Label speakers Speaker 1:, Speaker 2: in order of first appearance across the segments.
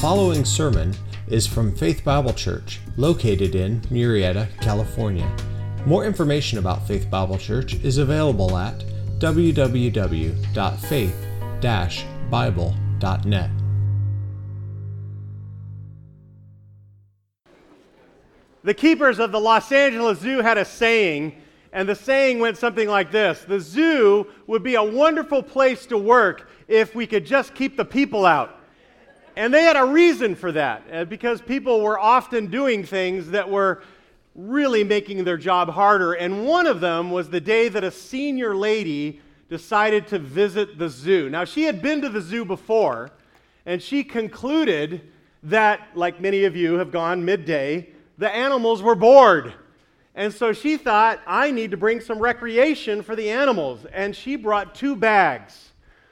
Speaker 1: following sermon is from Faith Bible Church, located in Murrieta, California. More information about Faith Bible Church is available at www.faith-bible.net.
Speaker 2: The keepers of the Los Angeles Zoo had a saying, and the saying went something like this: the zoo would be a wonderful place to work if we could just keep the people out. And they had a reason for that, because people were often doing things that were really making their job harder. And one of them was the day that a senior lady decided to visit the zoo. Now, she had been to the zoo before, and she concluded that, like many of you have gone midday, the animals were bored. And so she thought, I need to bring some recreation for the animals. And she brought two bags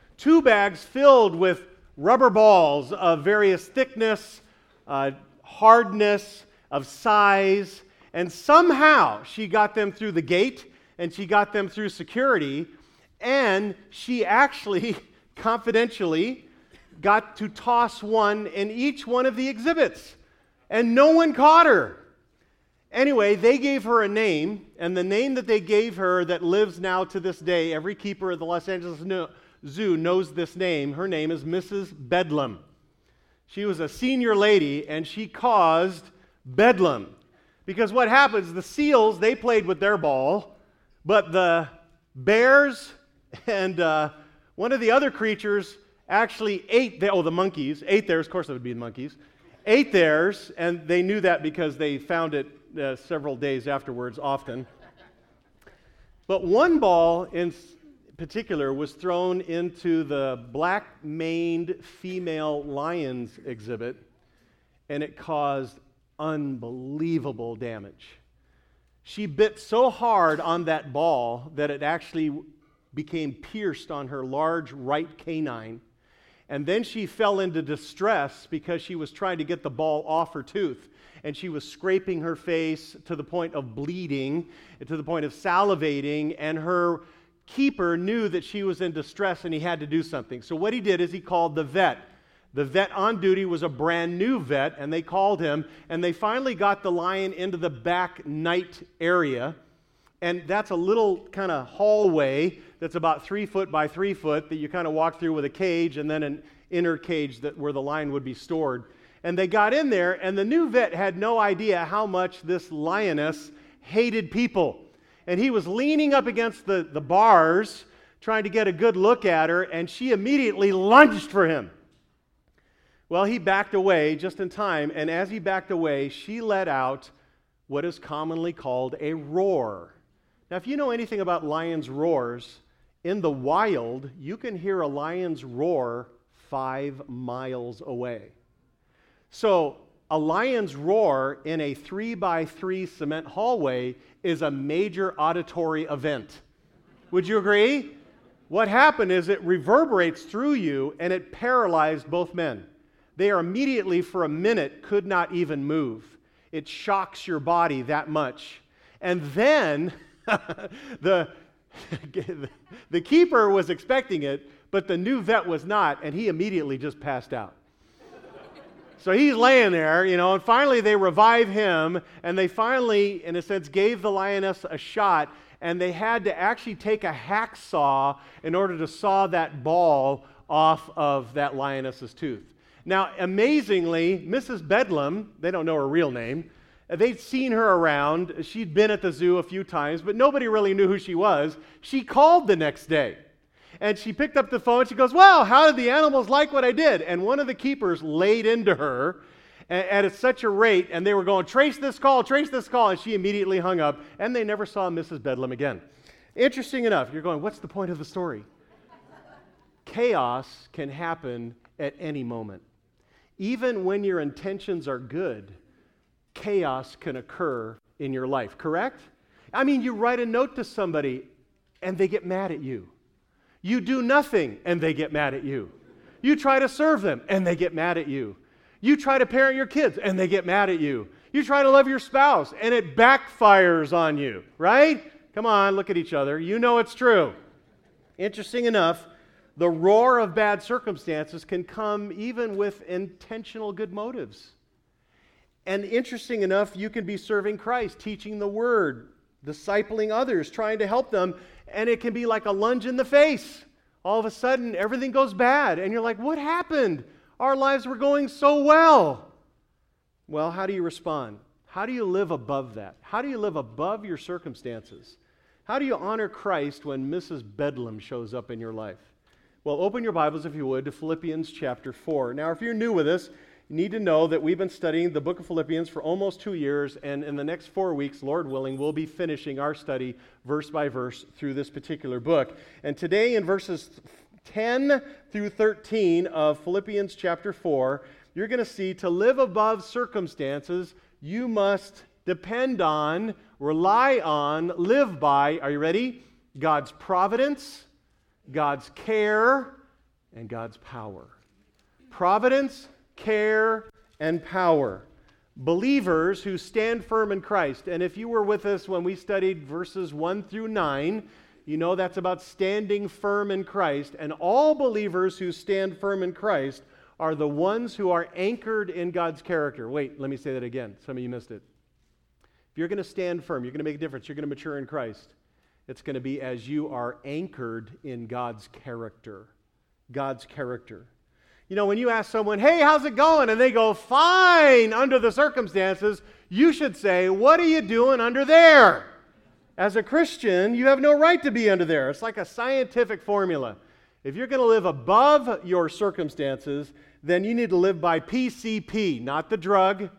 Speaker 2: filled with rubber balls of various thickness, hardness, of size. And somehow she got them through the gate, and she got them through security, and she actually, confidentially, got to toss one in each one of the exhibits. And no one caught her. Anyway, they gave her a name, and the name that they gave her that lives now to this day, every keeper of the Los Angeles Zoo knows this name. Her name is Mrs. Bedlam. She was a senior lady, and she caused bedlam. Because what happens, the seals, they played with their ball, but the bears and one of the other creatures actually ate, the monkeys, ate theirs. Of course it would be the monkeys. Ate theirs, and they knew that because they found it several days afterwards often. But one ball in particular was thrown into the black-maned female lions exhibit, and it caused unbelievable damage. She bit so hard on that ball that it actually became pierced on her large right canine. And then she fell into distress because she was trying to get the ball off her tooth. And she was scraping her face to the point of bleeding, to the point of salivating, and her keeper knew that she was in distress and he had to do something. So what he did is he called the vet. The vet on duty was a brand new vet, and they called him, and they finally got the lion into the back night area. And that's a little kind of hallway that's about 3 foot by 3 foot that you kind of walk through with a cage and then an inner cage where the lion would be stored. And they got in there, and the new vet had no idea how much this lioness hated people. And he was leaning up against the bars, trying to get a good look at her, and she immediately lunged for him. Well, he backed away just in time, and as he backed away, she let out what is commonly called a roar. Now, if you know anything about lions' roars, in the wild, you can hear a lion's roar 5 miles away. So, a lion's roar in a 3x3 cement hallway is a major auditory event. Would you agree? What happened is it reverberates through you, and it paralyzed both men. They are immediately, for a minute, could not even move. It shocks your body that much. And then the keeper was expecting it, but the new vet was not, and he immediately just passed out. So he's laying there, and finally they revive him, and they finally, in a sense, gave the lioness a shot, and they had to actually take a hacksaw in order to saw that ball off of that lioness's tooth. Now, amazingly, Mrs. Bedlam, they don't know her real name, they'd seen her around. She'd been at the zoo a few times, but nobody really knew who she was. She called the next day, and she picked up the phone. She goes, "Well, how did the animals like what I did?" And one of the keepers laid into her at such a rate, and they were going, trace this call, and she immediately hung up, and they never saw Mrs. Bedlam again. Interesting enough, you're going, what's the point of the story? Chaos can happen at any moment. Even when your intentions are good, chaos can occur in your life, correct? I mean, you write a note to somebody and they get mad at you. You do nothing and they get mad at you. You try to serve them and they get mad at you. You try to parent your kids and they get mad at you. You try to love your spouse and it backfires on you, right? Come on, look at each other. You know it's true. Interesting enough, The roar of bad circumstances can come even with intentional good motives. And interesting enough, you can be serving Christ, teaching the Word, discipling others, trying to help them, and it can be like a lunge in the face. All of a sudden, everything goes bad, and you're like, what happened? Our lives were going so well. Well, how do you respond? How do you live above that? How do you live above your circumstances? How do you honor Christ when Mrs. Bedlam shows up in your life? Well, open your Bibles, if you would, to Philippians chapter 4. Now, if you're new with us, you need to know that we've been studying the book of Philippians for almost 2 years, and in the next 4 weeks, Lord willing, we'll be finishing our study verse by verse through this particular book. And today in verses 10 through 13 of Philippians chapter 4, you're going to see to live above circumstances, you must depend on, rely on, live by, are you ready? God's providence, God's care, and God's power. Providence, care, and power. Believers who stand firm in Christ. And if you were with us when we studied verses 1 through 9, you know that's about standing firm in Christ. And all believers who stand firm in Christ are the ones who are anchored in God's character. Wait, let me say that again. Some of you missed it. If you're going to stand firm, you're going to make a difference, you're going to mature in Christ, it's going to be as you are anchored in God's character. God's character. You know, when you ask someone, hey, how's it going? And they go, fine, under the circumstances, you should say, what are you doing under there? As a Christian, you have no right to be under there. It's like a scientific formula. If you're going to live above your circumstances, then you need to live by PCP, not the drug.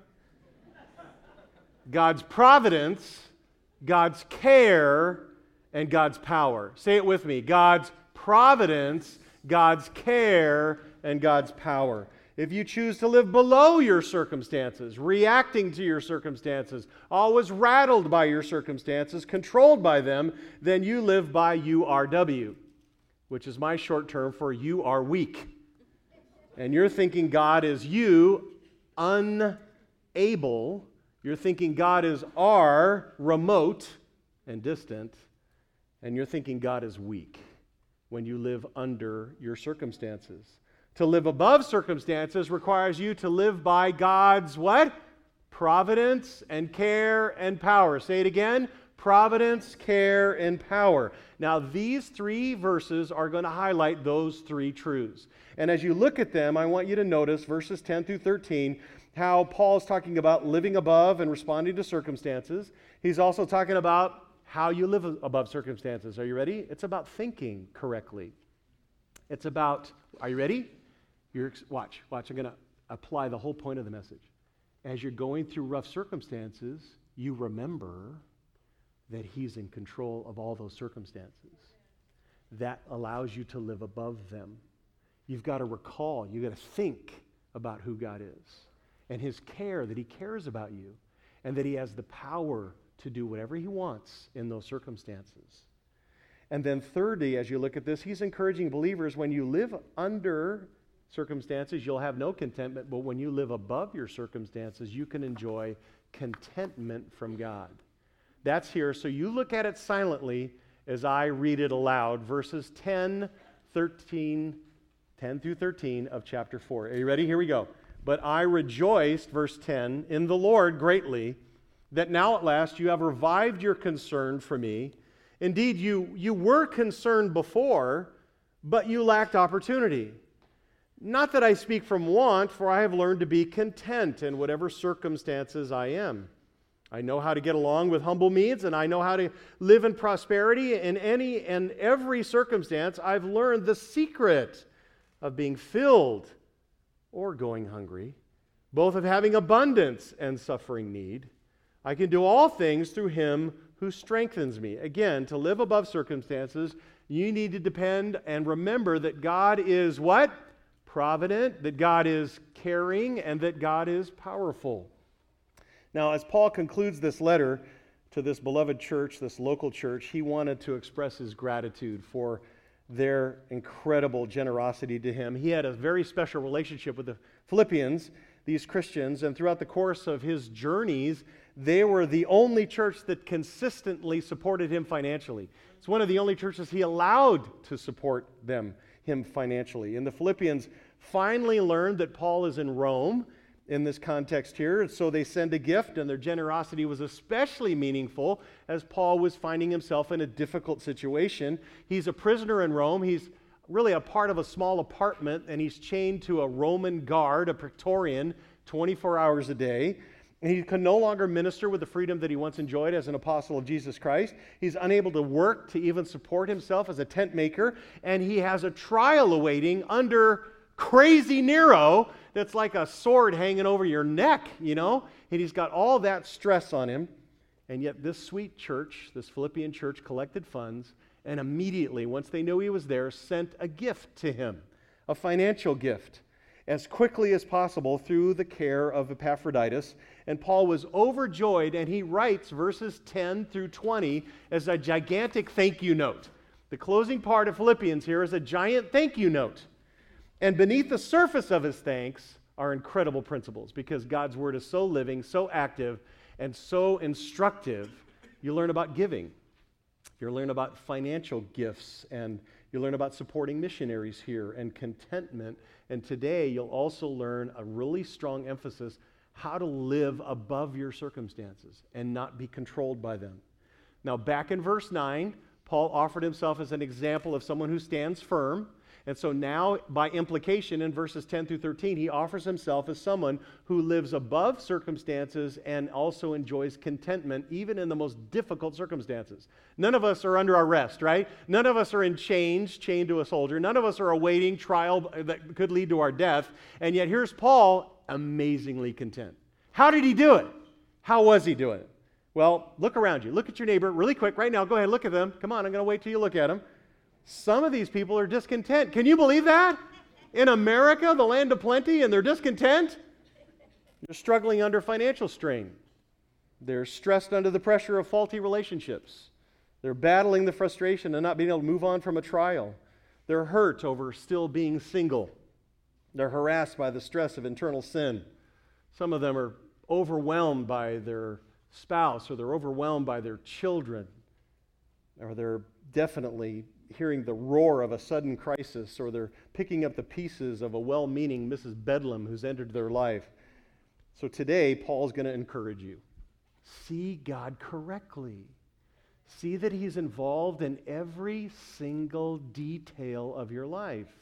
Speaker 2: God's providence, God's care, and God's power. Say it with me. God's providence, God's care, and God's power. If you choose to live below your circumstances, reacting to your circumstances, always rattled by your circumstances, controlled by them, then you live by URW, which is my short term for you are weak. And you're thinking God is you, unable. You're thinking God is R, remote and distant. And you're thinking God is weak when you live under your circumstances. To live above circumstances requires you to live by God's what? Providence and care and power. Say it again. Providence, care, and power. Now, these 3 verses are going to highlight those 3 truths. And as you look at them, I want you to notice verses 10 through 13, how Paul's talking about living above and responding to circumstances. He's also talking about how you live above circumstances. Are you ready? It's about thinking correctly. It's about, are you ready? Watch. I'm going to apply the whole point of the message. As you're going through rough circumstances, you remember that He's in control of all those circumstances. That allows you to live above them. You've got to recall, you've got to think about who God is and His care, that He cares about you and that He has the power to do whatever He wants in those circumstances. And then thirdly, as you look at this, He's encouraging believers, when you live under circumstances, you'll have no contentment, but when you live above your circumstances, you can enjoy contentment from God. That's here, so you look at it silently as I read it aloud, verses 10 through 13 of chapter 4. Are you ready? Here we go. But I rejoiced, verse 10, in the Lord greatly, that now at last you have revived your concern for me. Indeed, you were concerned before, but you lacked opportunity. Not that I speak from want, for I have learned to be content in whatever circumstances I am. I know how to get along with humble means, and I know how to live in prosperity in any and every circumstance. I've learned the secret of being filled or going hungry, both of having abundance and suffering need. I can do all things through Him who strengthens me. Again, to live above circumstances, you need to depend and remember that God is what? Provident, that God is caring, and that God is powerful. Now, as Paul concludes this letter to this beloved church, this local church, he wanted to express his gratitude for their incredible generosity to him. He had a very special relationship with the Philippians, these Christians, and throughout the course of his journeys, they were the only church that consistently supported him financially. It's one of the only churches he allowed to support him him financially. And the Philippians finally learned that Paul is in Rome in this context here, and so they send a gift, and their generosity was especially meaningful as Paul was finding himself in a difficult situation. He's a prisoner in Rome. He's really a part of a small apartment, and he's chained to a Roman guard, a praetorian, 24 hours a day. And he can no longer minister with the freedom that he once enjoyed as an apostle of Jesus Christ. He's unable to work to even support himself as a tent maker, and he has a trial awaiting under crazy Nero that's like a sword hanging over your neck, and he's got all that stress on him. And yet this sweet church, this Philippian church, collected funds, and immediately, once they knew he was there, sent a gift to him, a financial gift, as quickly as possible through the care of Epaphroditus. And Paul was overjoyed, and he writes verses 10 through 20 as a gigantic thank you note. The closing part of Philippians here is a giant thank you note. And beneath the surface of his thanks are incredible principles, because God's word is so living, so active, and so instructive. You learn about giving. You learn about financial gifts, and you learn about supporting missionaries here, and contentment. And today you'll also learn a really strong emphasis how to live above your circumstances and not be controlled by them. Now, back in verse 9, Paul offered himself as an example of someone who stands firm. And so now, by implication, in verses 10 through 13, he offers himself as someone who lives above circumstances and also enjoys contentment, even in the most difficult circumstances. None of us are under arrest, right? None of us are in chains, chained to a soldier. None of us are awaiting trial that could lead to our death. And yet here's Paul, amazingly content. How did he do it? How was he doing it? Well, look around you. Look at your neighbor really quick right now. Go ahead, look at them. Come on, I'm going to wait till you look at them. Some of these people are discontent. Can you believe that? In America, the land of plenty, and they're discontent? They're struggling under financial strain. They're stressed under the pressure of faulty relationships. They're battling the frustration of not being able to move on from a trial. They're hurt over still being single. They're harassed by the stress of internal sin. Some of them are overwhelmed by their spouse, or they're overwhelmed by their children, or they're definitely hearing the roar of a sudden crisis, or they're picking up the pieces of a well-meaning Mrs. Bedlam who's entered their life. So today, Paul's going to encourage you. See God correctly. See that he's involved in every single detail of your life.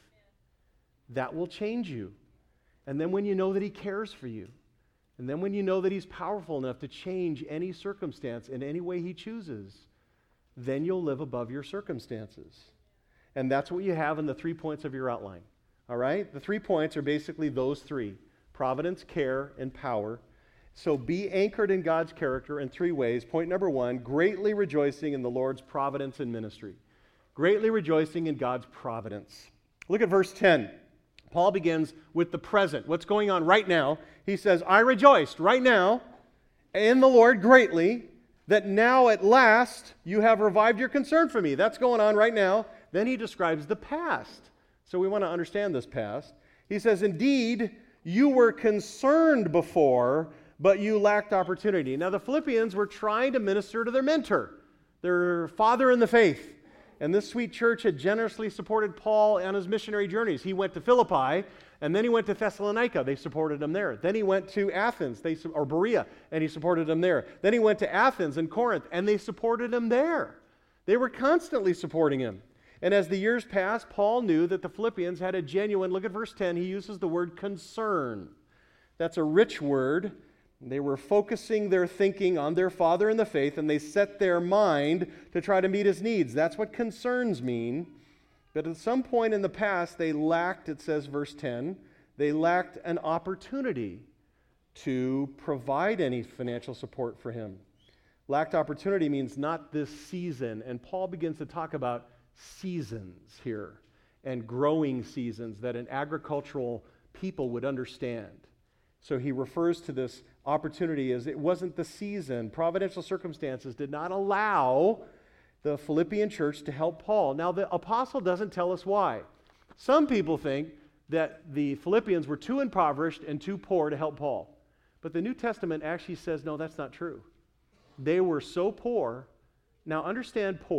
Speaker 2: That will change you. And then when you know that he cares for you, and then when you know that he's powerful enough to change any circumstance in any way he chooses, then you'll live above your circumstances. And that's what you have in the 3 points of your outline. All right? The 3 points are basically those three: providence, care, and power. So be anchored in God's character in 3 ways. Point number 1, greatly rejoicing in the Lord's providence and ministry. Greatly rejoicing in God's providence. Look at verse 10. Paul begins with the present. What's going on right now? He says, I rejoiced right now in the Lord greatly, that now at last you have revived your concern for me. That's going on right now. Then he describes the past. So we want to understand this past. He says, indeed, you were concerned before, but you lacked opportunity. Now the Philippians were trying to minister to their mentor, their father in the faith. And this sweet church had generously supported Paul on his missionary journeys. He went to Philippi, and then he went to Thessalonica. They supported him there. Then he went to Athens, or Berea, and he supported him there. Then he went to Athens and Corinth, and they supported him there. They were constantly supporting him. And as the years passed, Paul knew that the Philippians had a genuine, look at verse 10, he uses the word concern. That's a rich word. They were focusing their thinking on their father in the faith, and they set their mind to try to meet his needs. That's what concerns mean. But at some point in the past, they lacked, it says verse 10, they lacked an opportunity to provide any financial support for him. Lacked opportunity means not this season. And Paul begins to talk about seasons here, and growing seasons that an agricultural people would understand. So he refers to this opportunity as it wasn't the season. Providential circumstances did not allow the Philippian church to help Paul. Now, the apostle doesn't tell us why. Some people think that the Philippians were too impoverished and too poor to help Paul. But the New Testament actually says, no, that's not true. They were so poor. Now, understand poor.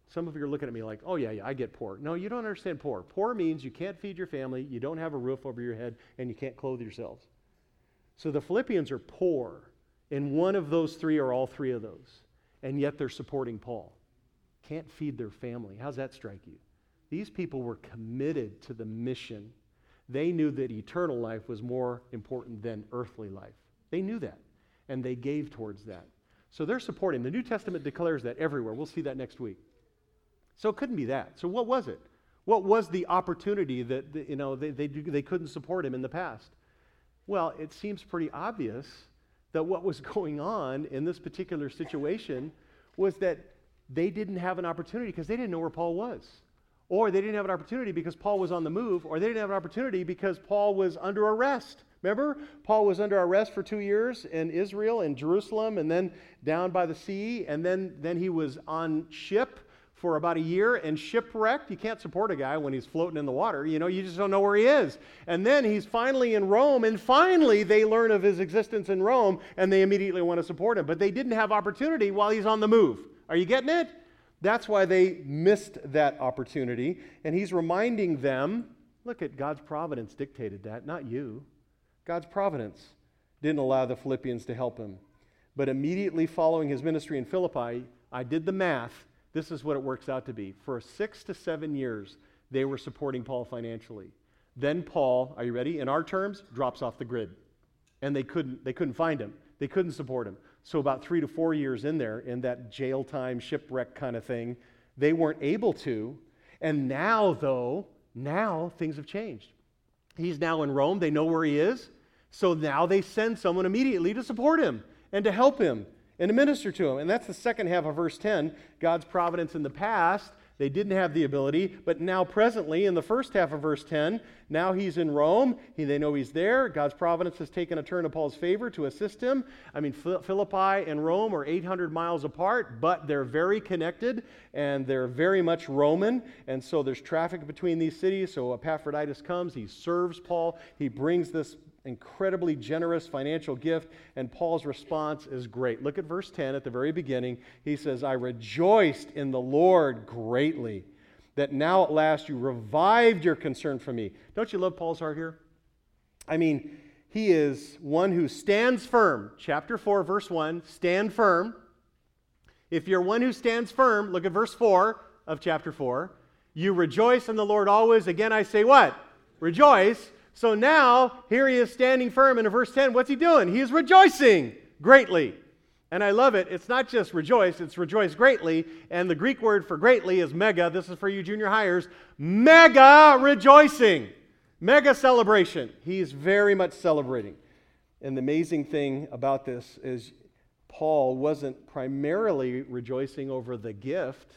Speaker 2: Some of you are looking at me like, oh, yeah, I get poor. No, you don't understand poor. Poor means you can't feed your family, you don't have a roof over your head, and you can't clothe yourselves. So the Philippians are poor in one of those three or all three of those, and yet they're supporting Paul. Can't feed their family. How's that strike you? These people were committed to the mission. They knew that eternal life was more important than earthly life. They knew that, and they gave towards that. So they're supporting. The New Testament declares that everywhere. We'll see that next week. So it couldn't be that. So what was it? What was the opportunity that they couldn't support him in the past? Well, it seems pretty obvious that what was going on in this particular situation was that they didn't have an opportunity because they didn't know where Paul was. Or they didn't have an opportunity because Paul was on the move, or they didn't have an opportunity because Paul was under arrest. Remember? Paul was under arrest for 2 years in Israel, in Jerusalem, and then down by the sea, and then he was on ship for about a year and shipwrecked. You can't support a guy when he's floating in the water. You just don't know where he is. And then he's finally in Rome, and finally they learn of his existence in Rome, and they immediately want to support him. But they didn't have opportunity while he's on the move. Are you getting it? That's why they missed that opportunity. And he's reminding them, look at God's providence dictated that, not you. God's providence didn't allow the Philippians to help him. But immediately following his ministry in Philippi, I did the math. This is what it works out to be. For 6 to 7 years, they were supporting Paul financially. Then Paul, are you ready? In our terms, drops off the grid. And they couldn't find him. They couldn't support him. So about 3 to 4 years in there, in that jail time, shipwreck kind of thing, they weren't able to. And now things have changed. He's now in Rome. They know where he is. So now they send someone immediately to support him and to help him and to minister to him. And that's the second half of verse 10. God's providence in the past, they didn't have the ability, but now presently in the first half of verse 10, now he's in Rome. They know he's there. God's providence has taken a turn in Paul's favor to assist him. I mean, Philippi and Rome are 800 miles apart, but they're very connected, and they're very much Roman, and so there's traffic between these cities. So Epaphroditus comes, he serves Paul, he brings this incredibly generous financial gift, and Paul's response is great. Look at verse 10 at the very beginning. He says, I rejoiced in the Lord greatly that now at last you revived your concern for me. Don't you love Paul's heart here? I mean, he is one who stands firm. Chapter 4, verse 1, stand firm. If you're one who stands firm, look at verse 4 of chapter 4. You rejoice in the Lord always. Again, I say what? Rejoice. So now, here he is standing firm, and in verse 10, what's he doing? He is rejoicing greatly. And I love it. It's not just rejoice, it's rejoice greatly. And the Greek word for greatly is mega. This is for you junior hires. Mega rejoicing. Mega celebration. He is very much celebrating. And the amazing thing about this is Paul wasn't primarily rejoicing over the gift.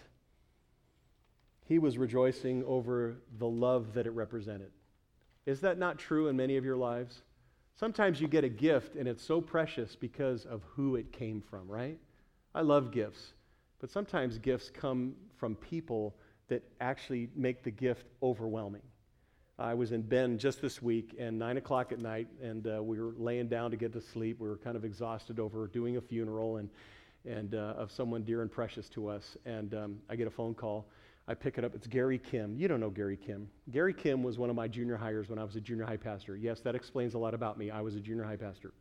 Speaker 2: He was rejoicing over the love that it represented. Is that not true in many of your lives? Sometimes you get a gift and it's so precious because of who it came from, right? I love gifts, but sometimes gifts come from people that actually make the gift overwhelming. I was in Bend just this week, and 9 o'clock at night, and we were laying down to get to sleep. We were kind of exhausted over doing a funeral and of someone dear and precious to us, and I get a phone call. I pick it up. It's Gary Kim. You don't know Gary Kim. Gary Kim was one of my junior hires when I was a junior high pastor. Yes, that explains a lot about me. I was a junior high pastor.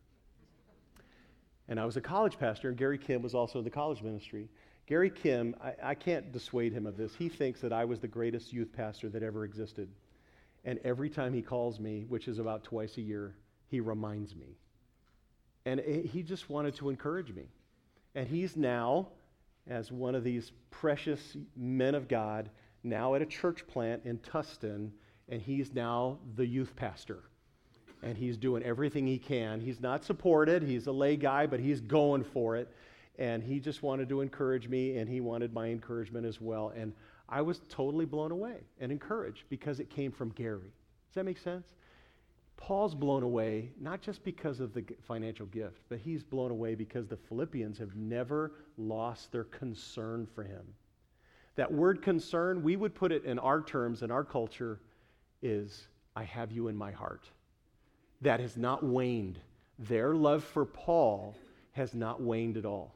Speaker 2: And I was a college pastor, and Gary Kim was also in the college ministry. Gary Kim, I can't dissuade him of this. He thinks that I was the greatest youth pastor that ever existed. And every time he calls me, which is about twice a year, he reminds me. And he just wanted to encourage me. And he's now, as one of these precious men of God, now at a church plant in Tustin, and he's now the youth pastor. And he's doing everything he can. He's not supported. He's a lay guy, but he's going for it. And he just wanted to encourage me, and he wanted my encouragement as well. And I was totally blown away and encouraged because it came from Gary. Does that make sense? Paul's blown away, not just because of the financial gift, but he's blown away because the Philippians have never lost their concern for him. That word concern, we would put it in our terms, in our culture, is, I have you in my heart. That has not waned. Their love for Paul has not waned at all.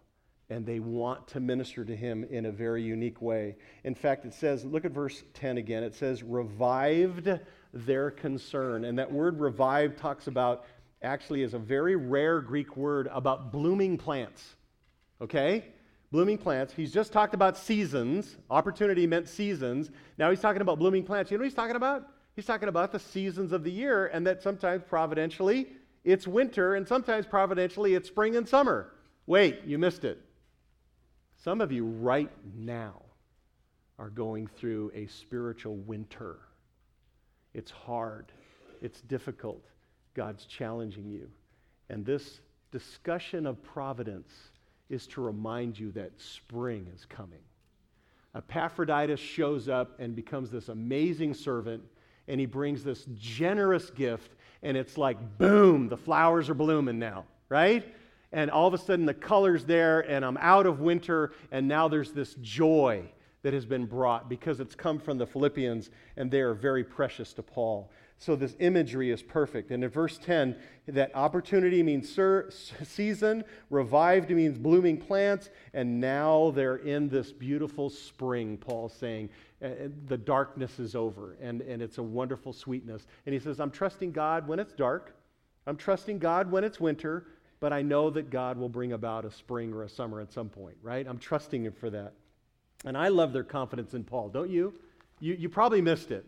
Speaker 2: and they want to minister to him in a very unique way. In fact, it says, look at verse 10 again. It says, revived their concern. And that word revived talks about, actually is a very rare Greek word about blooming plants. Okay? Blooming plants. He's just talked about seasons. Opportunity meant seasons. Now he's talking about blooming plants. You know what he's talking about? He's talking about the seasons of the year, and that sometimes providentially it's winter, and sometimes providentially it's spring and summer. Wait, you missed it. Some of you right now are going through a spiritual winter. It's hard. It's difficult. God's challenging you. And this discussion of providence is to remind you that spring is coming. Epaphroditus shows up and becomes this amazing servant, and he brings this generous gift, and it's like, boom, the flowers are blooming now, right? And all of a sudden the color's there, and I'm out of winter, and now there's this joy that has been brought because it's come from the Philippians, and they are very precious to Paul. So this imagery is perfect. And in verse 10, that opportunity means season, revived means blooming plants, and now they're in this beautiful spring, Paul's saying. The darkness is over, and it's a wonderful sweetness. And he says, I'm trusting God when it's dark. I'm trusting God when it's winter, but I know that God will bring about a spring or a summer at some point, right? I'm trusting him for that. And I love their confidence in Paul, don't you? You probably missed it.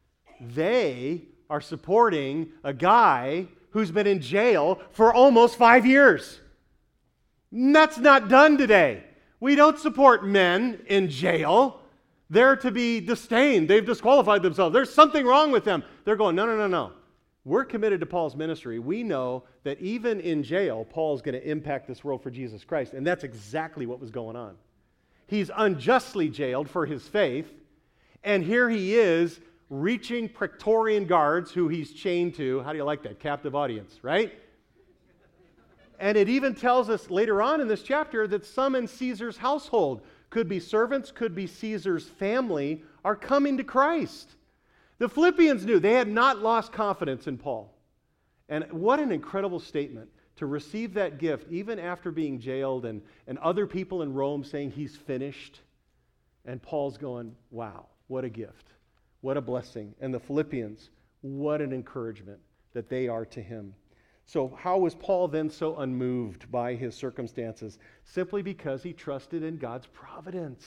Speaker 2: They are supporting a guy who's been in jail for almost 5 years. And that's not done today. We don't support men in jail. They're to be disdained. They've disqualified themselves. There's something wrong with them. They're going, no. We're committed to Paul's ministry. We know that even in jail, Paul's going to impact this world for Jesus Christ. And that's exactly what was going on. He's unjustly jailed for his faith. And here he is reaching Praetorian guards who he's chained to. How do you like that? Captive audience, right? And it even tells us later on in this chapter that some in Caesar's household, could be servants, could be Caesar's family, are coming to Christ. The Philippians knew they had not lost confidence in Paul. And what an incredible statement to receive that gift even after being jailed and other people in Rome saying he's finished. And Paul's going, wow, what a gift. What a blessing. And the Philippians, what an encouragement that they are to him. So how was Paul then so unmoved by his circumstances? Simply because he trusted in God's providence.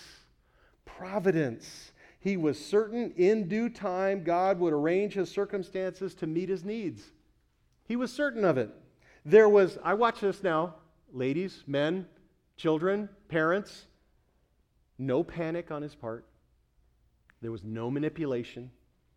Speaker 2: Providence. He was certain in due time God would arrange his circumstances to meet his needs. He was certain of it. I watch this now, ladies, men, children, parents, no panic on his part. There was no manipulation.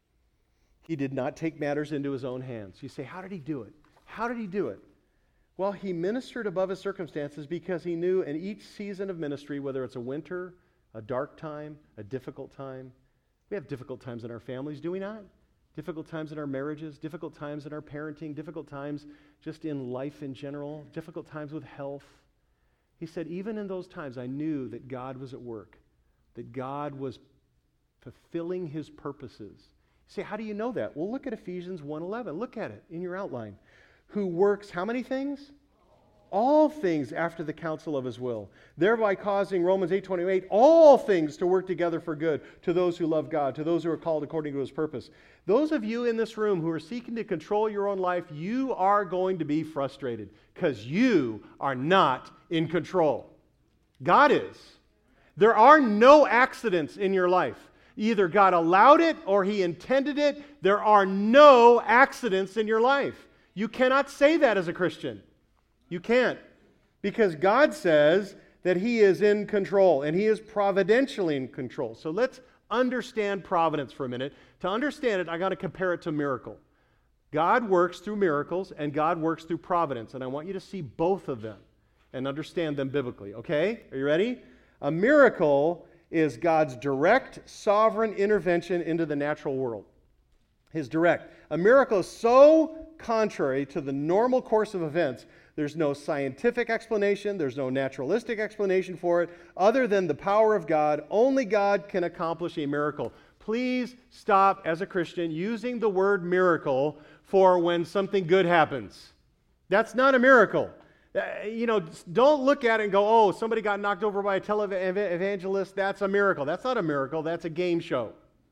Speaker 2: He did not take matters into his own hands. You say, how did he do it? How did he do it? Well, he ministered above his circumstances because he knew in each season of ministry, whether it's a winter, a dark time, a difficult time. We have difficult times in our families, do we not? Difficult times in our marriages, difficult times in our parenting, difficult times just in life in general, difficult times with health. He said, even in those times, I knew that God was at work, that God was fulfilling his purposes. You say, how do you know that? Well, look at Ephesians 1:11. Look at it in your outline. Who works how many things? All things after the counsel of his will, thereby causing, Romans 8:28, all things to work together for good to those who love God, to those who are called according to his purpose. Those of you in this room who are seeking to control your own life, you are going to be frustrated because you are not in control. God is. There are no accidents in your life. Either God allowed it or he intended it. There are no accidents in your life. You cannot say that as a Christian. You can't. Because God says that he is in control and he is providentially in control. So let's understand providence for a minute. To understand it, I got to compare it to miracle. God works through miracles and God works through providence. And I want you to see both of them and understand them biblically. Okay? Are you ready? A miracle is God's direct, sovereign intervention into the natural world. His direct. A miracle is so contrary to the normal course of events, there's no scientific explanation, there's no naturalistic explanation for it, other than the power of God. Only God can accomplish a miracle. Please stop, as a Christian, using the word miracle for when something good happens. That's not a miracle. Don't look at it and go, oh, somebody got knocked over by a televangelist. That's a miracle. That's not a miracle. That's a game show.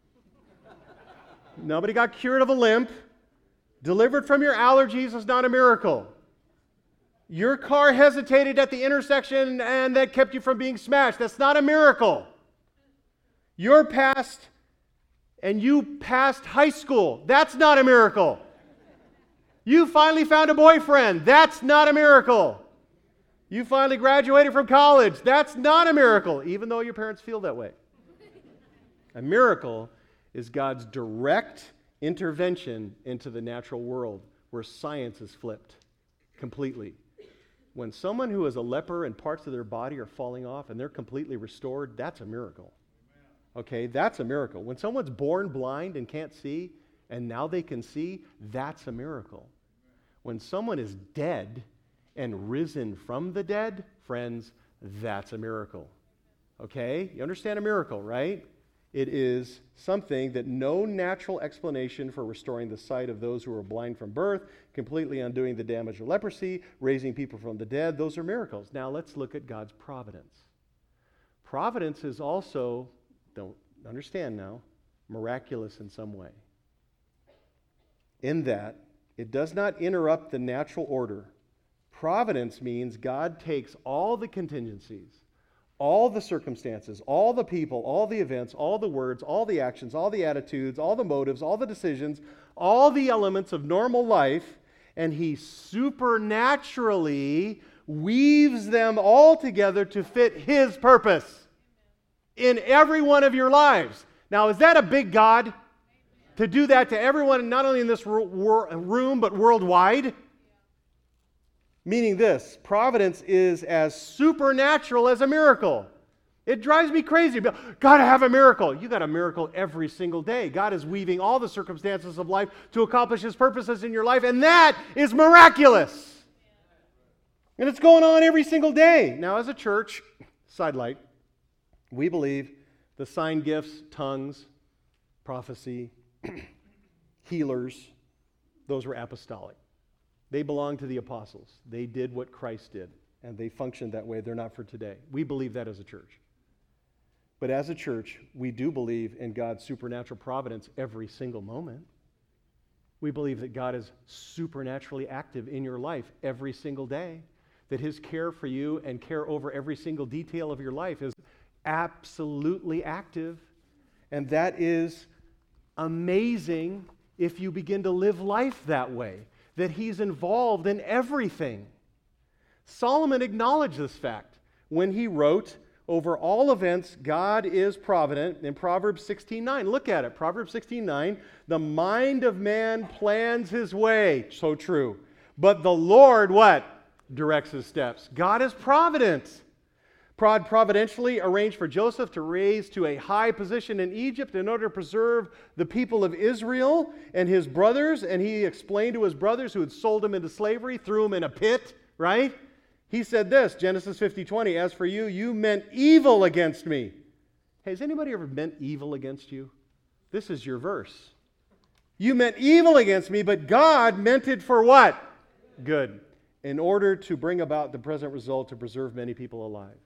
Speaker 2: Nobody got cured of a limp. Delivered from your allergies is not a miracle. Your car hesitated at the intersection and that kept you from being smashed. That's not a miracle. You're past and you passed high school. That's not a miracle. You finally found a boyfriend. That's not a miracle. You finally graduated from college. That's not a miracle, even though your parents feel that way. A miracle is God's direct intervention into the natural world where science is flipped completely. When someone who is a leper and parts of their body are falling off and they're completely restored, that's a miracle. Okay, that's a miracle. When someone's born blind and can't see and now they can see, that's a miracle. When someone is dead and risen from the dead, friends, that's a miracle. Okay? You understand a miracle, right? It is something that no natural explanation for restoring the sight of those who are blind from birth, completely undoing the damage of leprosy, raising people from the dead, those are miracles. Now let's look at God's providence. Providence is also, don't understand now, miraculous in some way. In that, it does not interrupt the natural order. Providence means God takes all the contingencies, all the circumstances, all the people, all the events, all the words, all the actions, all the attitudes, all the motives, all the decisions, all the elements of normal life, and He supernaturally weaves them all together to fit His purpose in every one of your lives. Now, is that a big God? To do that to everyone, not only in this room, but worldwide? Meaning this, providence is as supernatural as a miracle. It drives me crazy. Got to have a miracle. You got a miracle every single day. God is weaving all the circumstances of life to accomplish His purposes in your life, and that is miraculous. And it's going on every single day. Now, as a church, sidelight, we believe the sign gifts, tongues, prophecy, healers, those were apostolic. They belong to the apostles. They did what Christ did, and they functioned that way. They're not for today. We believe that as a church. But as a church, we do believe in God's supernatural providence every single moment. We believe that God is supernaturally active in your life every single day, that His care for you and care over every single detail of your life is absolutely active, and that is amazing if you begin to live life that way, that He's involved in everything. Solomon acknowledged this fact when he wrote, over all events, God is provident in Proverbs 16:9. Look at it, Proverbs 16:9. The mind of man plans his way. So true. But the Lord, what? Directs his steps. God is provident. Providentially arranged for Joseph to raise to a high position in Egypt in order to preserve the people of Israel and his brothers. And he explained to his brothers who had sold him into slavery, threw him in a pit, right? He said this, Genesis 50:20, as for you, you meant evil against me. Hey, has anybody ever meant evil against you? This is your verse. You meant evil against me, but God meant it for what? Good. In order to bring about the present result to preserve many people alive.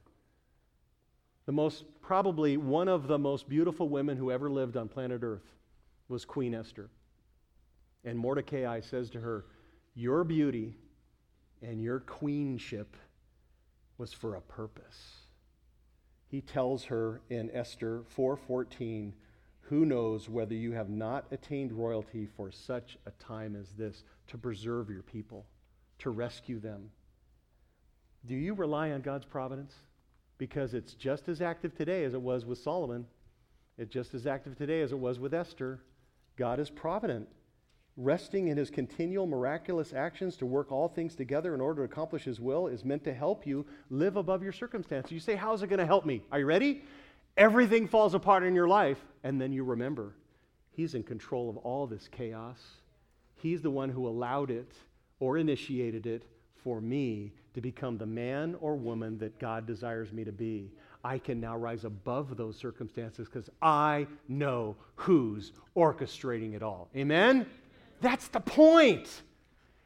Speaker 2: Probably one of the most beautiful women who ever lived on planet Earth was Queen Esther. And Mordecai says to her, your beauty and your queenship was for a purpose. He tells her in Esther 4:14, who knows whether you have not attained royalty for such a time as this, to preserve your people, to rescue them. Do you rely on God's providence? Because it's just as active today as it was with Solomon. It's just as active today as it was with Esther. God is provident, resting in His continual miraculous actions to work all things together in order to accomplish His will is meant to help you live above your circumstances. You say, how is it going to help me? Are you ready? Everything falls apart in your life, and then you remember, He's in control of all this chaos. He's the one who allowed it or initiated it for me to become the man or woman that God desires me to be. I can now rise above those circumstances because I know who's orchestrating it all. Amen? That's the point.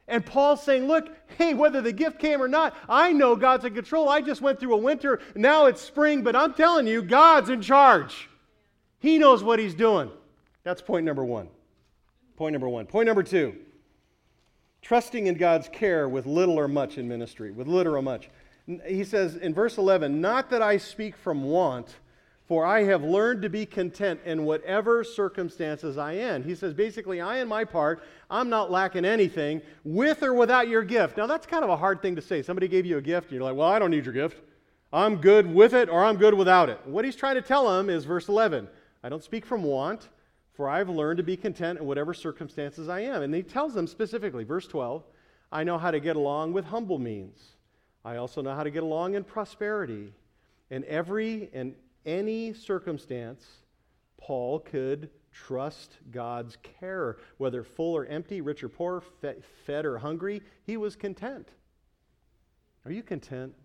Speaker 2: And Paul's saying, look, hey, whether the gift came or not, I know God's in control. I just went through a winter. Now it's spring, but I'm telling you, God's in charge. He knows what he's doing. That's point number one. Point number one. Point number two, trusting in God's care with little or much in ministry, with little or much. He says in verse 11, not that I speak from want, for I have learned to be content in whatever circumstances I am. He says, basically, I in my part, I'm not lacking anything, with or without your gift. Now, that's kind of a hard thing to say. Somebody gave you a gift, and you're like, well, I don't need your gift. I'm good with it, or I'm good without it. What he's trying to tell him is verse 11, I don't speak from want, for I've learned to be content in whatever circumstances I am. And he tells them specifically, verse 12, I know how to get along with humble means. I also know how to get along in prosperity. In any circumstance, Paul could trust God's care. Whether full or empty, rich or poor, fed or hungry, he was content. Are you content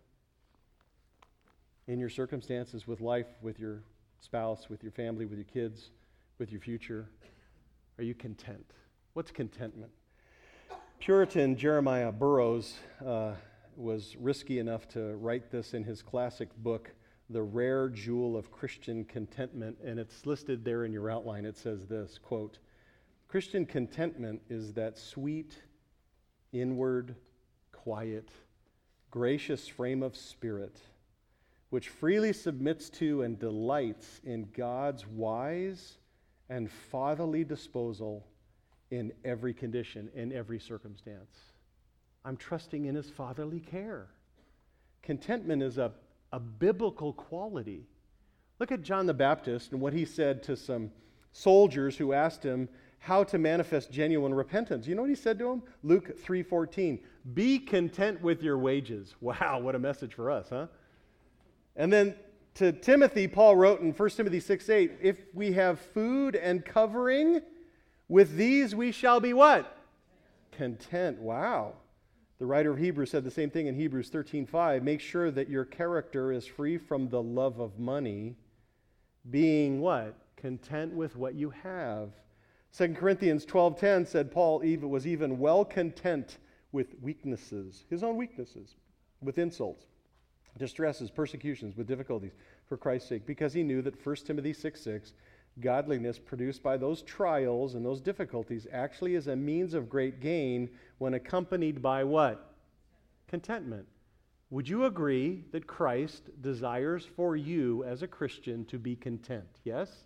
Speaker 2: in your circumstances with life, with your spouse, with your family, with your kids, with your future? Are you content? What's contentment? Puritan Jeremiah Burroughs was risky enough to write this in his classic book, The Rare Jewel of Christian Contentment, and it's listed there in your outline. It says this, quote, Christian contentment is that sweet, inward, quiet, gracious frame of spirit, which freely submits to and delights in God's wise and fatherly disposal in every condition, in every circumstance. I'm trusting in his fatherly care. Contentment is a biblical quality. Look at John the Baptist and what he said to some soldiers who asked him how to manifest genuine repentance. You know what he said to them? Luke 3:14. Be content with your wages. Wow, what a message for us, huh? And then to Timothy, Paul wrote in 1 Timothy 6:8, if we have food and covering, with these we shall be what? Content. Wow. The writer of Hebrews said the same thing in Hebrews 13:5. Make sure that your character is free from the love of money, being what? Content with what you have. 2 Corinthians 12:10 said Paul was even well content with weaknesses, his own weaknesses, with insults, distresses, persecutions, with difficulties for Christ's sake, because he knew that 1 Timothy 6:6, godliness produced by those trials and those difficulties actually is a means of great gain when accompanied by what? Contentment. Would you agree that Christ desires for you as a Christian to be content? Yes?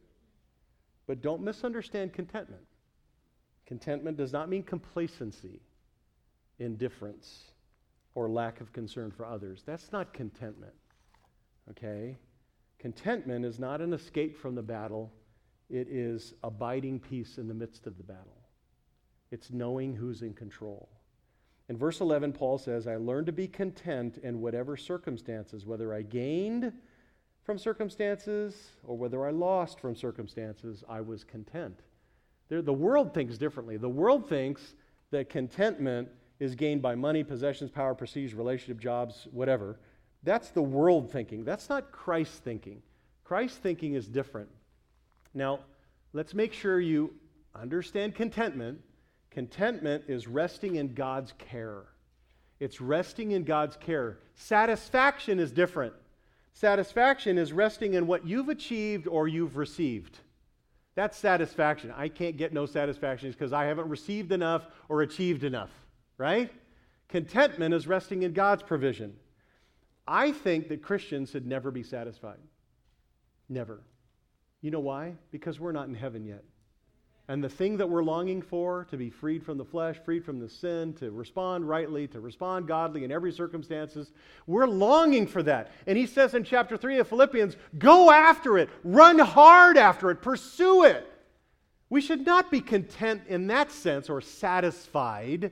Speaker 2: But don't misunderstand contentment. Contentment does not mean complacency, indifference, or lack of concern for others. That's not contentment. Okay? Contentment is not an escape from the battle. It is abiding peace in the midst of the battle. It's knowing who's in control. In verse 11, Paul says, I learned to be content in whatever circumstances, whether I gained from circumstances or whether I lost from circumstances, I was content. The world thinks differently. The world thinks that contentment is gained by money, possessions, power, prestige, relationship, jobs, whatever. That's the world thinking. That's not Christ's thinking. Christ's thinking is different. Now, let's make sure you understand contentment. Contentment is resting in God's care. It's resting in God's care. Satisfaction is different. Satisfaction is resting in what you've achieved or you've received. That's satisfaction. I can't get no satisfaction because I haven't received enough or achieved enough, right? Contentment is resting in God's provision. I think that Christians should never be satisfied. Never. You know why? Because we're not in heaven yet. And the thing that we're longing for, to be freed from the flesh, freed from the sin, to respond rightly, to respond godly in every circumstances, we're longing for that. And he says in chapter 3 of Philippians, go after it, run hard after it, pursue it. We should not be content in that sense or satisfied.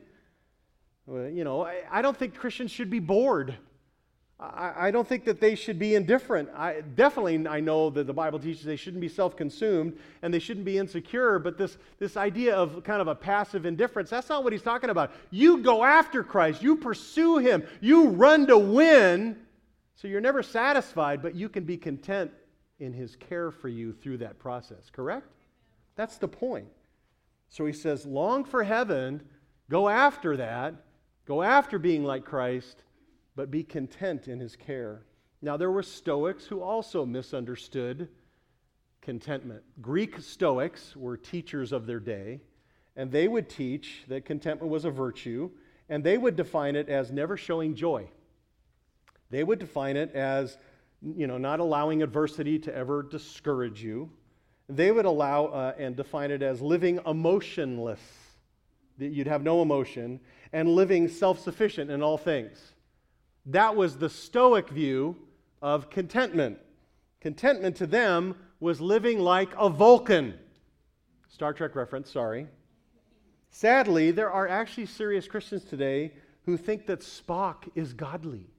Speaker 2: I don't think Christians should be bored. I don't think that they should be indifferent. I know that the Bible teaches they shouldn't be self-consumed and they shouldn't be insecure, but this idea of kind of a passive indifference, that's not what he's talking about. You go after Christ. You pursue him. You run to win. So you're never satisfied, but you can be content in his care for you through that process, correct? That's the point. So he says, long for heaven, Go after that. Go after being like Christ, but be content in his care. Now, there were Stoics who also misunderstood contentment. Greek Stoics were teachers of their day, and they would teach that contentment was a virtue, and they would define it as never showing joy. They would define it as, not allowing adversity to ever discourage you. They would allow and define it as living emotionless, that you'd have no emotion, and living self-sufficient in all things. That was the Stoic view of contentment. Contentment to them was living like a Vulcan. Star Trek reference, sorry. Sadly, there are actually serious Christians today who think that Spock is godly.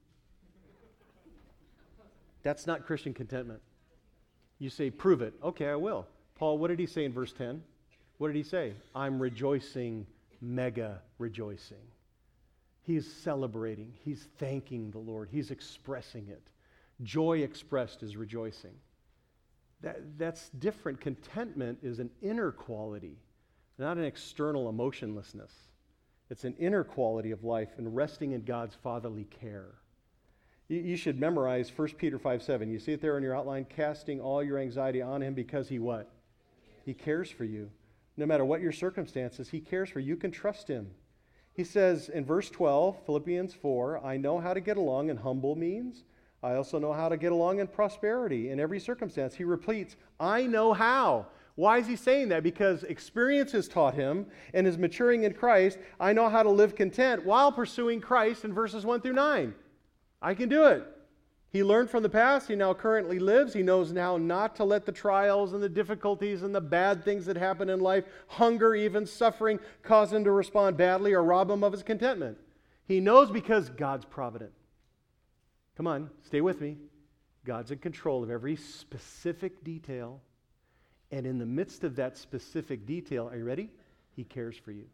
Speaker 2: That's not Christian contentment. You say, prove it. Okay, I will. Paul, what did he say in verse 10? What did he say? I'm rejoicing, mega rejoicing. He is celebrating. He's thanking the Lord. He's expressing it. Joy expressed is rejoicing. That's different. Contentment is an inner quality, not an external emotionlessness. It's an inner quality of life and resting in God's fatherly care. You should memorize 1 Peter 5:7. You see it there in your outline, casting all your anxiety on him because he what? He cares for you. No matter what your circumstances, he cares for you. You can trust him. He says in verse 12, Philippians 4, I know how to get along in humble means. I also know how to get along in prosperity. In every circumstance, he repeats, I know how. Why is he saying that? Because experience has taught him and is maturing in Christ. I know how to live content while pursuing Christ in verses 1 through 9. I can do it. He learned from the past. He now currently lives. He knows now not to let the trials and the difficulties and the bad things that happen in life, hunger, even suffering, cause him to respond badly or rob him of his contentment. He knows because God's provident. Come on, stay with me. God's in control of every specific detail. And in the midst of that specific detail, are you ready? He cares for you.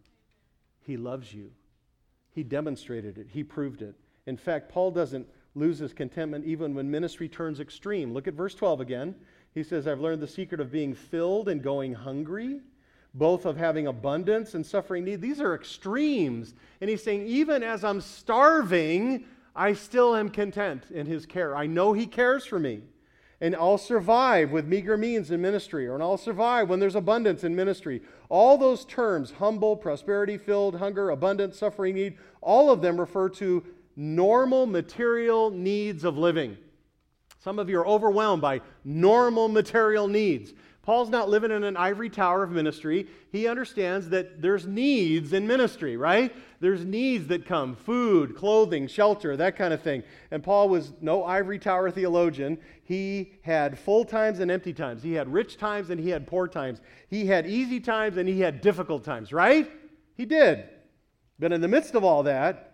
Speaker 2: He loves you. He demonstrated it. He proved it. In fact, Paul doesn't lose his contentment even when ministry turns extreme. Look at verse 12 again. He says, I've learned the secret of being filled and going hungry, both of having abundance and suffering need. These are extremes. And he's saying, even as I'm starving, I still am content in his care. I know he cares for me. And I'll survive with meager means in ministry, and I'll survive when there's abundance in ministry. All those terms, humble, prosperity, filled, hunger, abundance, suffering, need, all of them refer to normal material needs of living. Some of you are overwhelmed by normal material needs. Paul's not living in an ivory tower of ministry. He understands that there's needs in ministry, right? There's needs that come, food, clothing, shelter, that kind of thing. And Paul was no ivory tower theologian. He had full times and empty times. He had rich times and he had poor times. He had easy times and he had difficult times, right? He did. But in the midst of all that,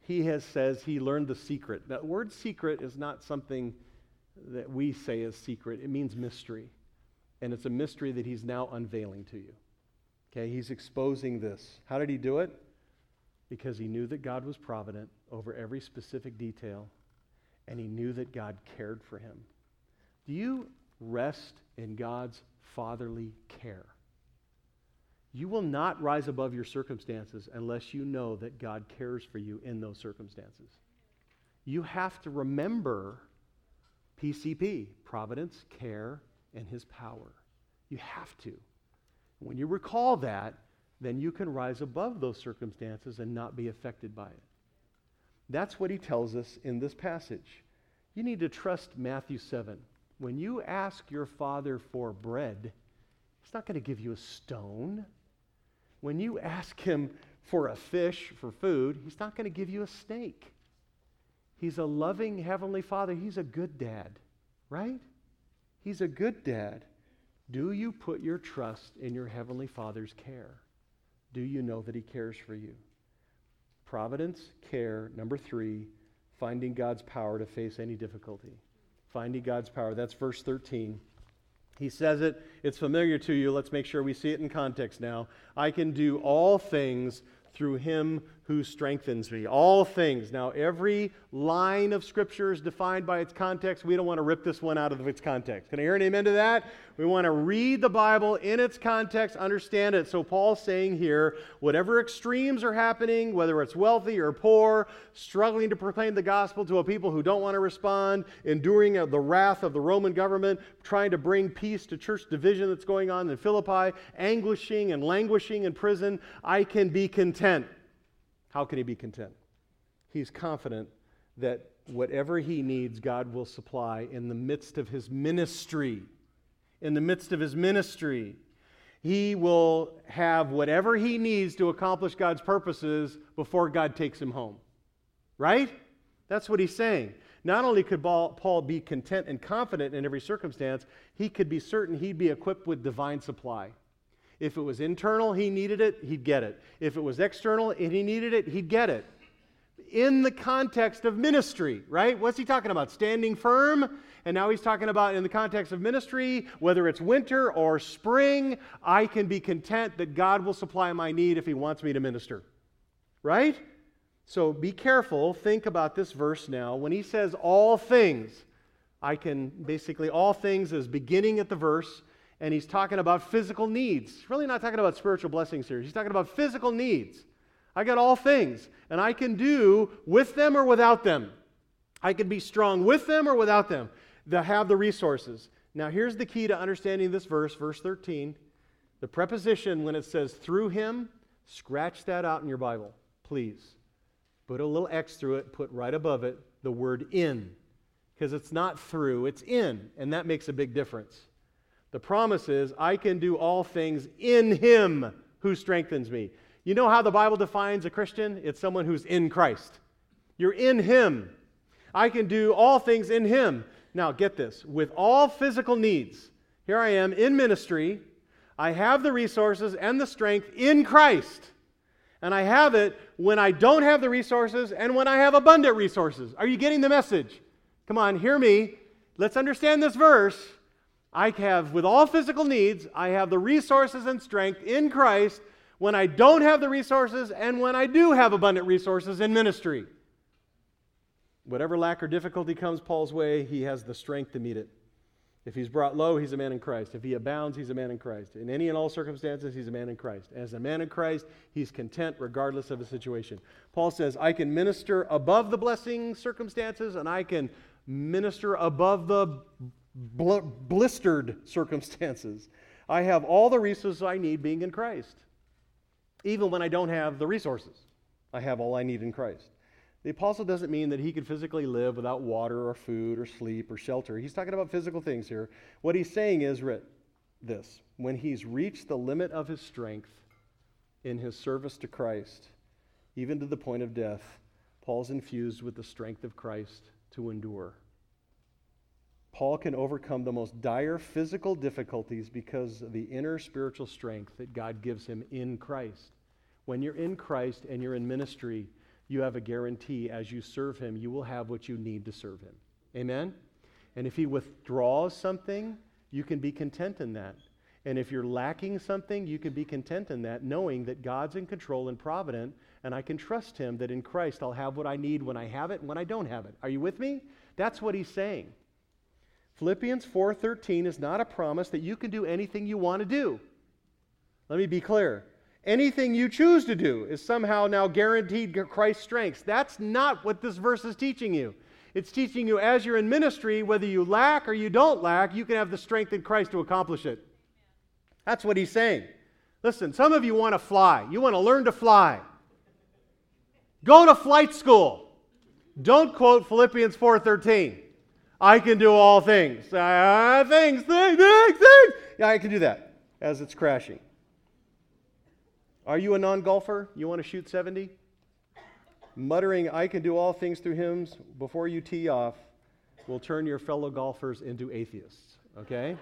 Speaker 2: says he learned the secret. That word secret is not something that we say is secret. It means mystery. And it's a mystery that he's now unveiling to you. Okay, he's exposing this. How did he do it? Because he knew that God was provident over every specific detail, and he knew that God cared for him. Do you rest in God's fatherly care? You will not rise above your circumstances unless you know that God cares for you in those circumstances. You have to remember PCP, providence, care, and his power. You have to. When you recall that, then you can rise above those circumstances and not be affected by it. That's what he tells us in this passage. You need to trust Matthew 7. When you ask your Father for bread, he's not going to give you a stone. When you ask him for a fish for food, he's not going to give you a snake. He's a loving Heavenly Father. He's a good dad, right? He's a good dad. Do you put your trust in your Heavenly Father's care? Do you know that he cares for you? Providence, care. Number 3, finding God's power to face any difficulty. Finding God's power. That's verse 13. He says it. It's familiar to you. Let's make sure we see it in context now. I can do all things through him who strengthens me. All things. Now, every line of Scripture is defined by its context. We don't want to rip this one out of its context. Can I hear an amen to that? We want to read the Bible in its context, understand it. So Paul's saying here, whatever extremes are happening, whether it's wealthy or poor, struggling to proclaim the gospel to a people who don't want to respond, enduring the wrath of the Roman government, trying to bring peace to church division that's going on in Philippi, anguishing and languishing in prison, I can be content. How can he be content? He's confident that whatever he needs, God will supply in the midst of his ministry. In the midst of his ministry, he will have whatever he needs to accomplish God's purposes before God takes him home. Right? That's what he's saying. Not only could Paul be content and confident in every circumstance, he could be certain he'd be equipped with divine supply. If it was internal, he needed it, he'd get it. If it was external and he needed it, he'd get it. In the context of ministry, right? What's he talking about? Standing firm? And now he's talking about in the context of ministry, whether it's winter or spring, I can be content that God will supply my need if he wants me to minister. Right? So be careful. Think about this verse now. When he says all things, all things is beginning at the verse, and he's talking about physical needs. He's really not talking about spiritual blessings here. He's talking about physical needs. I got all things, and I can do with them or without them. I can be strong with them or without them. They have the resources. Now, here's the key to understanding this verse, verse 13. The preposition, when it says through him, scratch that out in your Bible, please. Put a little X through it, put right above it the word in, because it's not through, it's in, and that makes a big difference. The promise is, I can do all things in him who strengthens me. You know how the Bible defines a Christian? It's someone who's in Christ. You're in him. I can do all things in him. Now, get this. With all physical needs, here I am in ministry. I have the resources and the strength in Christ. And I have it when I don't have the resources and when I have abundant resources. Are you getting the message? Come on, hear me. Let's understand this verse. I have, with all physical needs, I have the resources and strength in Christ when I don't have the resources and when I do have abundant resources in ministry. Whatever lack or difficulty comes Paul's way, he has the strength to meet it. If he's brought low, he's a man in Christ. If he abounds, he's a man in Christ. In any and all circumstances, he's a man in Christ. As a man in Christ, he's content regardless of the situation. Paul says, I can minister above the blessing circumstances and I can minister above the blistered circumstances. I have all the resources I need being in Christ. Even when I don't have the resources, I have all I need in Christ. The apostle doesn't mean that he could physically live without water or food or sleep or shelter. He's talking about physical things here. What he's saying is this: when he's reached the limit of his strength in his service to Christ, even to the point of death, Paul's infused with the strength of Christ to endure. Paul can overcome the most dire physical difficulties because of the inner spiritual strength that God gives him in Christ. When you're in Christ and you're in ministry, you have a guarantee as you serve him, you will have what you need to serve him. Amen? And if he withdraws something, you can be content in that. And if you're lacking something, you can be content in that, knowing that God's in control and provident, and I can trust him that in Christ I'll have what I need when I have it and when I don't have it. Are you with me? That's what he's saying. Philippians 4:13 is not a promise that you can do anything you want to do. Let me be clear. Anything you choose to do is somehow now guaranteed Christ's strength. That's not what this verse is teaching you. It's teaching you as you're in ministry, whether you lack or you don't lack, you can have the strength in Christ to accomplish it. That's what he's saying. Listen, some of you want to fly. You want to learn to fly. Go to flight school. Don't quote Philippians 4:13. I can do all things. Things. Yeah, I can do that as it's crashing. Are you a non-golfer? You want to shoot 70? Muttering, I can do all things through him before you tee off will turn your fellow golfers into atheists, okay?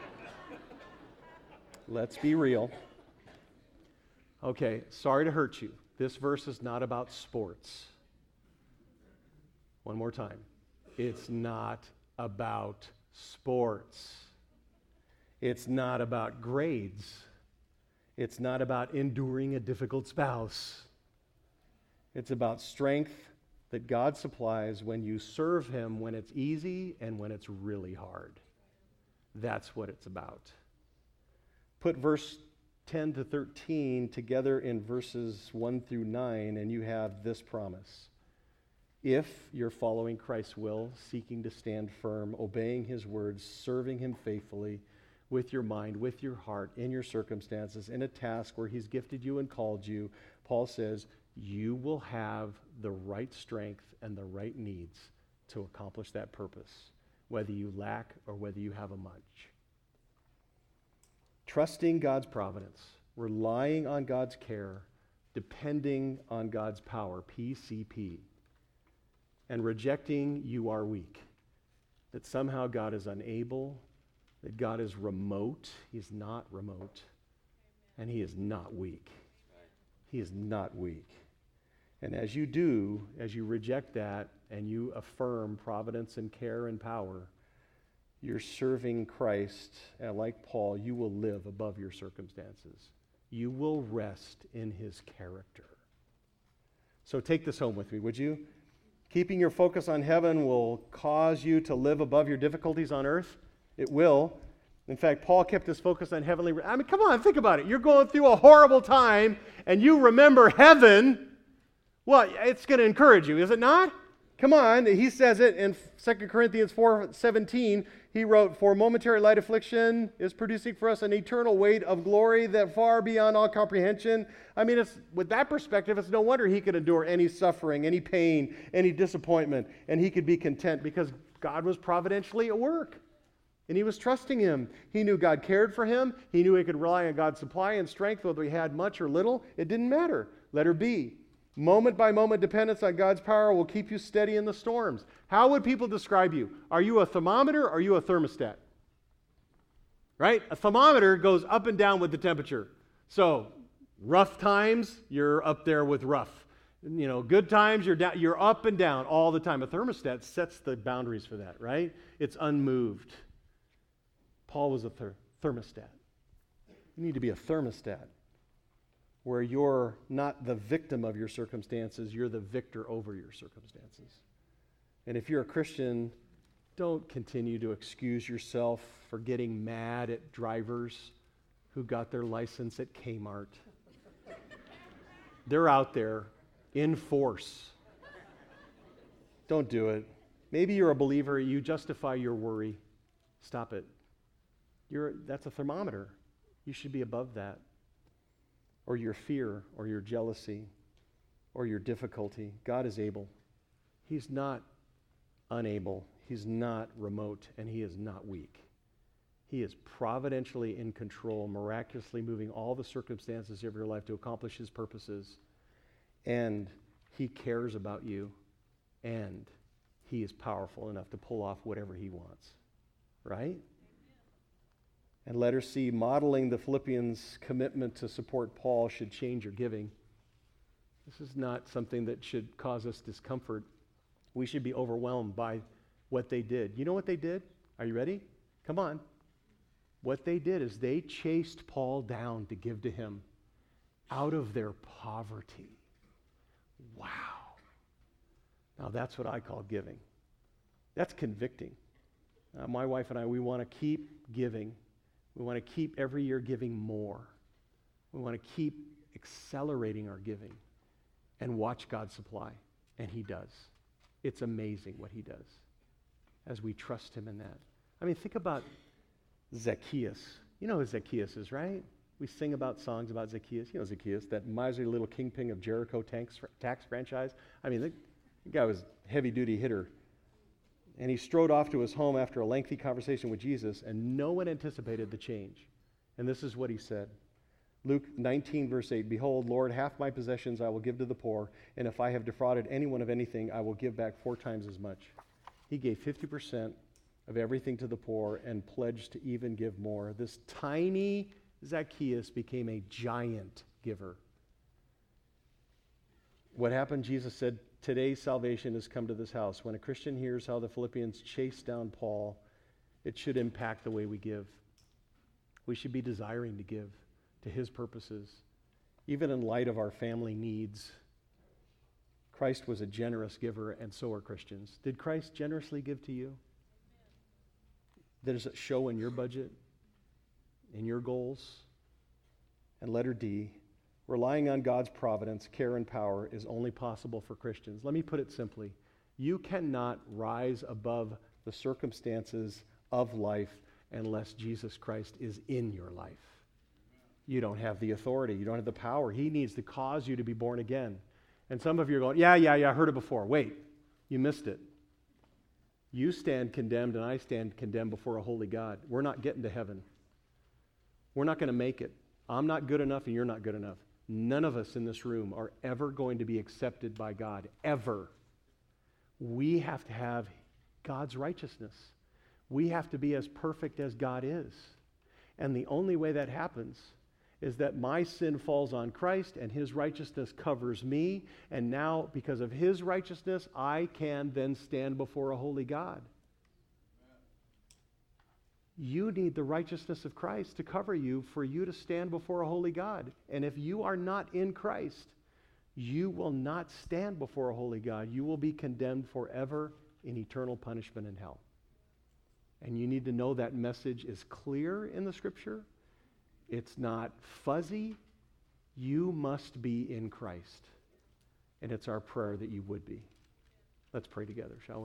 Speaker 2: Let's be real. Okay, sorry to hurt you. This verse is not about sports. One more time. It's not about sports. It's not about grades. It's not about enduring a difficult spouse. It's about strength that God supplies when you serve him when it's easy and when it's really hard. That's what it's about. Put verse 10 to 13 together in verses 1 through 9, and you have this promise. If you're following Christ's will, seeking to stand firm, obeying his words, serving him faithfully with your mind, with your heart, in your circumstances, in a task where he's gifted you and called you, Paul says, you will have the right strength and the right needs to accomplish that purpose, whether you lack or whether you have a much. Trusting God's providence, relying on God's care, depending on God's power, PCP, and rejecting you are weak, that somehow God is unable, that God is remote. He's not remote, and he is not weak. He is not weak. And as you do, as you reject that and you affirm providence and care and power, you're serving Christ, and like Paul, you will live above your circumstances. You will rest in his character. So take this home with me, would you? Keeping your focus on heaven will cause you to live above your difficulties on earth. It will. In fact, Paul kept his focus on heavenly. I mean, come on, think about it. You're going through a horrible time, and you remember heaven. Well, it's going to encourage you, is it not? Come on, he says it in 2 Corinthians 4:17. He wrote, "For momentary light affliction is producing for us an eternal weight of glory that far beyond all comprehension." I mean, with that perspective, it's no wonder he could endure any suffering, any pain, any disappointment, and he could be content because God was providentially at work. And he was trusting him. He knew God cared for him. He knew he could rely on God's supply and strength, whether he had much or little. It didn't matter. Let her be. Moment by moment dependence on God's power will keep you steady in the storms. How would people describe you? Are you a thermometer or are you a thermostat? Right? A thermometer goes up and down with the temperature. So, rough times, you're up there with rough. You know, good times, you're up and down all the time. A thermostat sets the boundaries for that, right? It's unmoved. Paul was a thermostat. You need to be a thermostat where you're not the victim of your circumstances, you're the victor over your circumstances. And if you're a Christian, don't continue to excuse yourself for getting mad at drivers who got their license at Kmart. They're out there in force. Don't do it. Maybe you're a believer, you justify your worry. Stop it. That's a thermometer. You should be above that. Or your fear, or your jealousy, or your difficulty. God is able. He's not unable. He's not remote, and he is not weak. He is providentially in control, miraculously moving all the circumstances of your life to accomplish his purposes. And he cares about you, and he is powerful enough to pull off whatever he wants. Right? And letter C, modeling the Philippians' commitment to support Paul should change your giving. This is not something that should cause us discomfort. We should be overwhelmed by what they did. You know what they did? Are you ready? Come on. What they did is they chased Paul down to give to him out of their poverty. Wow. Now that's what I call giving. That's convicting. My wife and I, we want to keep giving. We want to keep every year giving more. We want to keep accelerating our giving and watch God supply. And he does. It's amazing what he does as we trust him in that. I mean, think about Zacchaeus. You know who Zacchaeus is, right? We sing about songs about Zacchaeus. You know Zacchaeus, that miserly little kingpin of Jericho tax franchise. I mean, the guy was a heavy-duty hitter. And he strode off to his home after a lengthy conversation with Jesus, and no one anticipated the change. And this is what he said. Luke 19, verse 8, "Behold, Lord, half my possessions I will give to the poor, and if I have defrauded anyone of anything, I will give back 4 times as much." He gave 50% of everything to the poor and pledged to even give more. This tiny Zacchaeus became a giant giver. What happened? Jesus said, "Today's salvation has come to this house." When a Christian hears how the Philippians chased down Paul, it should impact the way we give. We should be desiring to give to his purposes, even in light of our family needs. Christ was a generous giver, and so are Christians. Did Christ generously give to you? Does it show in your budget, in your goals? And letter D, relying on God's providence, care, and power is only possible for Christians. Let me put it simply. You cannot rise above the circumstances of life unless Jesus Christ is in your life. You don't have the authority. You don't have the power. He needs to cause you to be born again. And some of you are going, yeah, I heard it before. Wait, you missed it. You stand condemned and I stand condemned before a holy God. We're not getting to heaven. We're not going to make it. I'm not good enough and you're not good enough. None of us in this room are ever going to be accepted by God, ever. We have to have God's righteousness. We have to be as perfect as God is. And the only way that happens is that my sin falls on Christ and his righteousness covers me. And now, because of his righteousness, I can then stand before a holy God. You need the righteousness of Christ to cover you for you to stand before a holy God. And if you are not in Christ, you will not stand before a holy God. You will be condemned forever in eternal punishment in hell. And you need to know that message is clear in the Scripture. It's not fuzzy. You must be in Christ. And it's our prayer that you would be. Let's pray together, shall we?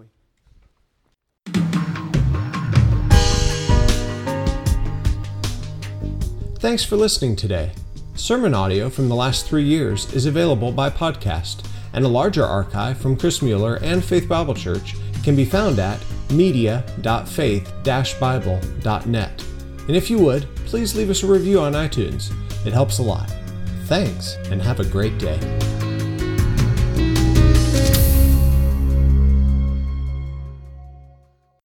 Speaker 1: Thanks for listening today. Sermon audio from the last 3 years is available by podcast, and a larger archive from Chris Mueller and Faith Bible Church can be found at media.faith-bible.net. And if you would, please leave us a review on iTunes. It helps a lot. Thanks, and have a great day.